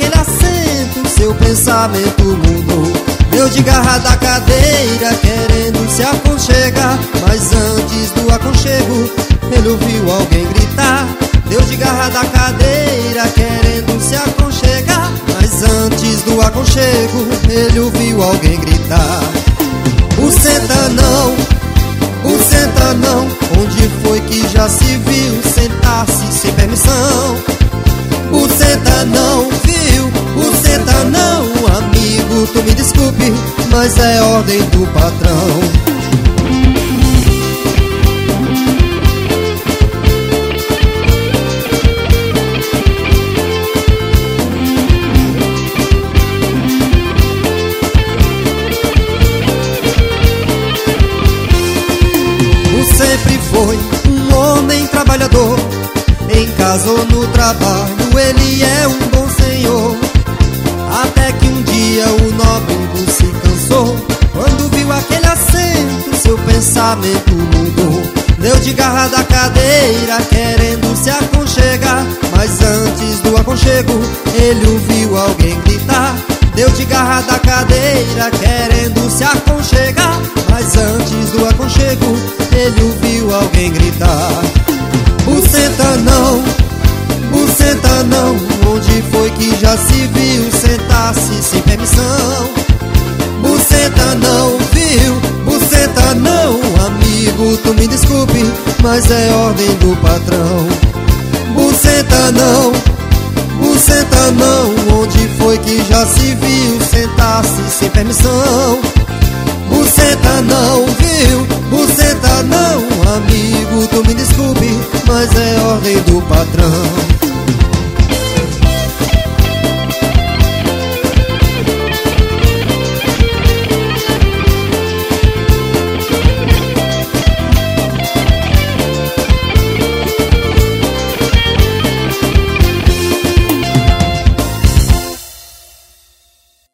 aquele assento, seu pensamento mudou. Deu de garra da cadeira, querendo se aconchegar, mas antes do aconchego, ele ouviu alguém gritar. Deu de garra da cadeira, querendo se aconchegar, mas antes do aconchego, ele ouviu alguém gritar: o sentanão, onde foi que já se viu sentar-se sem permissão? O sentanão viu, o sentanão, amigo, tu me desculpe, mas é ordem do patrão. Sempre foi um homem trabalhador, em casa ou no trabalho ele é um bom senhor. Até que um dia o nobre se cansou, quando viu aquele assento, seu pensamento mudou. Deu de garra da cadeira, querendo se aconchegar, mas antes do aconchego, ele ouviu alguém gritar. Deu de garra da cadeira, querendo se aconchegar, mas antes do aconchego, ele ouviu alguém gritar: o sentanão, onde foi que já se viu sentar-se sem permissão? O sentanão viu, o sentanão, amigo, tu me desculpe, mas é ordem do patrão. O sentanão, onde foi que já se viu sentar-se sem permissão? O sentanão viu, o sentanão, amigo, tu me desculpe, mas é ordem do patrão.